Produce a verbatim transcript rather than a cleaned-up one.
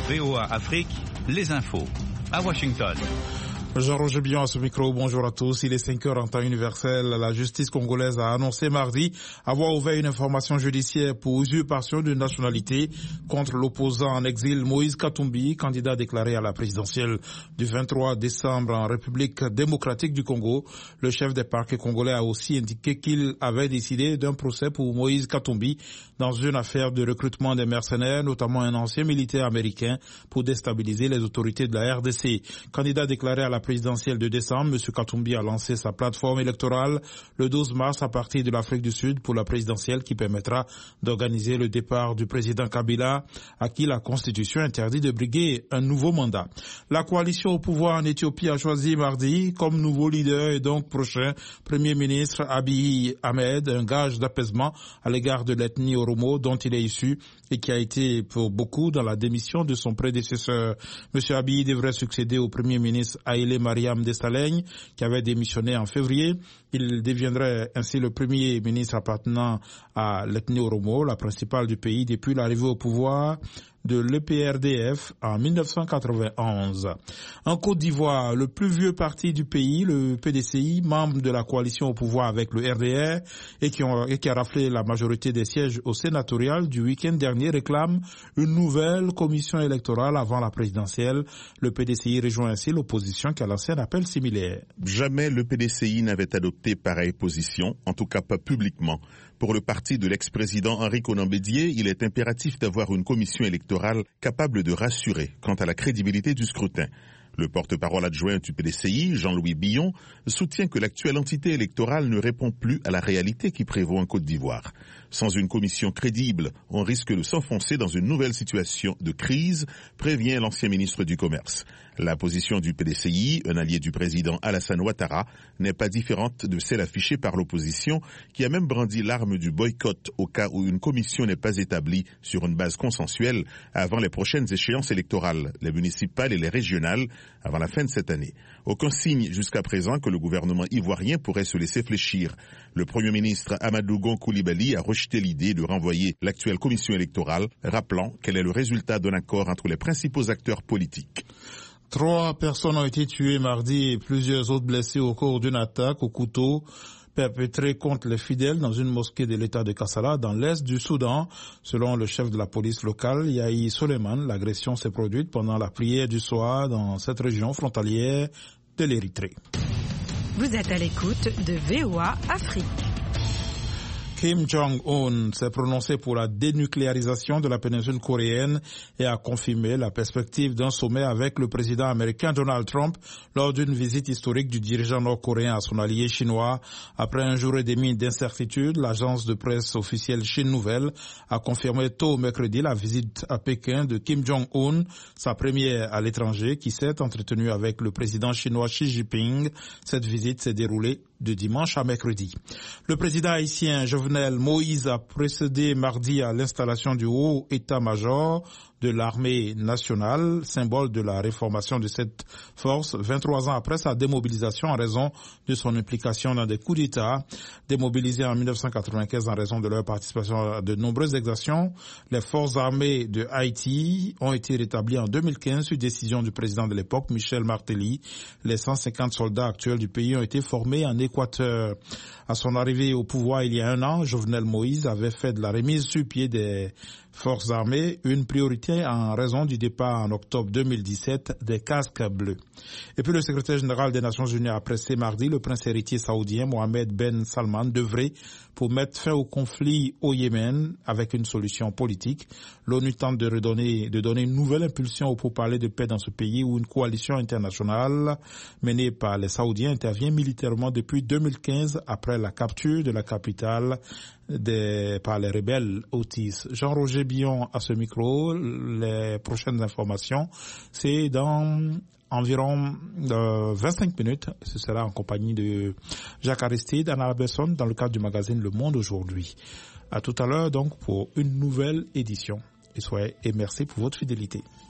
V O A Afrique, les infos. À Washington. Jean-Roger Bion à ce micro, bonjour à tous. Il est cinq heures en temps universel. La justice congolaise a annoncé mardi avoir ouvert une information judiciaire pour usurpation de nationalité contre l'opposant en exil Moïse Katumbi, candidat déclaré à la présidentielle du vingt-trois décembre en République démocratique du Congo. Le chef des parquets congolais a aussi indiqué qu'il avait décidé d'un procès pour Moïse Katumbi dans une affaire de recrutement des mercenaires, notamment un ancien militaire américain, pour déstabiliser les autorités de la R D C. Candidat déclaré à la présidentielle de décembre, M. Katumbi a lancé sa plateforme électorale le douze mars à partir de l'Afrique du Sud pour la présidentielle qui permettra d'organiser le départ du président Kabila, à qui la Constitution interdit de briguer un nouveau mandat. La coalition au pouvoir en Éthiopie a choisi mardi comme nouveau leader et donc prochain Premier ministre Abiy Ahmed, un gage d'apaisement à l'égard de l'ethnie Oromo dont il est issu et qui a été pour beaucoup dans la démission de son prédécesseur. M. Abiy devrait succéder au Premier ministre Haïlé Mariam Desalegn, qui avait démissionné en février. Il deviendrait ainsi le premier ministre appartenant à l'ethnie Oromo, la principale du pays depuis l'arrivée au pouvoir de l'E P R D F en mille neuf cent quatre-vingt-onze. En Côte d'Ivoire, le plus vieux parti du pays, le P D C I, membre de la coalition au pouvoir avec le R D R et qui, ont, et qui a raflé la majorité des sièges au sénatorial du week-end dernier, réclame une nouvelle commission électorale avant la présidentielle. Le P D C I rejoint ainsi l'opposition qui a lancé un appel similaire. Jamais le P D C I n'avait adopté pareille position, en tout cas pas publiquement. Pour le parti de l'ex-président Henri Konan Bédié, il est impératif d'avoir une commission électorale capable de rassurer quant à la crédibilité du scrutin. Le porte-parole adjoint du P D C I, Jean-Louis Billon, soutient que l'actuelle entité électorale ne répond plus à la réalité qui prévaut en Côte d'Ivoire. Sans une commission crédible, on risque de s'enfoncer dans une nouvelle situation de crise, prévient l'ancien ministre du Commerce. La position du P D C I, un allié du président Alassane Ouattara, n'est pas différente de celle affichée par l'opposition, qui a même brandi l'arme du boycott au cas où une commission n'est pas établie sur une base consensuelle avant les prochaines échéances électorales, les municipales et les régionales, avant la fin de cette année. Aucun signe jusqu'à présent que le gouvernement ivoirien pourrait se laisser fléchir. Le Premier ministre Amadou Gon Coulibaly a rejeté l'idée de renvoyer l'actuelle commission électorale, rappelant qu'elle est le résultat d'un accord entre les principaux acteurs politiques. Trois personnes ont été tuées mardi et plusieurs autres blessées au cours d'une attaque au couteau perpétrée contre les fidèles dans une mosquée de l'État de Kassala dans l'est du Soudan. Selon le chef de la police locale, Yahi Soleiman, l'agression s'est produite pendant la prière du soir dans cette région frontalière de l'Érythrée. Vous êtes à l'écoute de V O A Afrique. Kim Jong-un s'est prononcé pour la dénucléarisation de la péninsule coréenne et a confirmé la perspective d'un sommet avec le président américain Donald Trump lors d'une visite historique du dirigeant nord-coréen à son allié chinois. Après un jour et demi d'incertitude, l'agence de presse officielle Chine Nouvelle a confirmé tôt mercredi la visite à Pékin de Kim Jong-un, sa première à l'étranger, qui s'est entretenue avec le président chinois Xi Jinping. Cette visite s'est déroulée de dimanche à mercredi. Le président haïtien Jovenel Moïse a procédé mardi à l'installation du haut état-major de l'armée nationale, symbole de la réformation de cette force, vingt-trois ans après sa démobilisation en raison de son implication dans des coups d'État. Démobilisés en mille neuf cent quatre-vingt-quinze en raison de leur participation à de nombreuses exactions, les forces armées de Haïti ont été rétablies en deux mille quinze sur décision du président de l'époque, Michel Martelly. Les cent cinquante soldats actuels du pays ont été formés en Équateur. À son arrivée au pouvoir il y a un an, Jovenel Moïse avait fait de la remise sur pied des forces armées une priorité en raison du départ en octobre deux mille dix-sept des casques bleus. Et puis le secrétaire général des Nations Unies a pressé mardi le prince héritier saoudien Mohamed Ben Salman d'œuvrer pour mettre fin au conflit au Yémen avec une solution politique. L'ONU tente de redonner, de donner une nouvelle impulsion au pourparlers de paix dans ce pays où une coalition internationale menée par les Saoudiens intervient militairement depuis deux mille quinze après la capture de la capitale des, par les rebelles Houthis. Jean-Roger Bion à ce micro. Les prochaines informations, c'est dans environ euh, vingt-cinq minutes. Ce sera en compagnie de Jacques Aristide, Anna Besson, dans le cadre du magazine Le Monde aujourd'hui. À tout à l'heure donc pour une nouvelle édition. Et soyez et merci pour votre fidélité.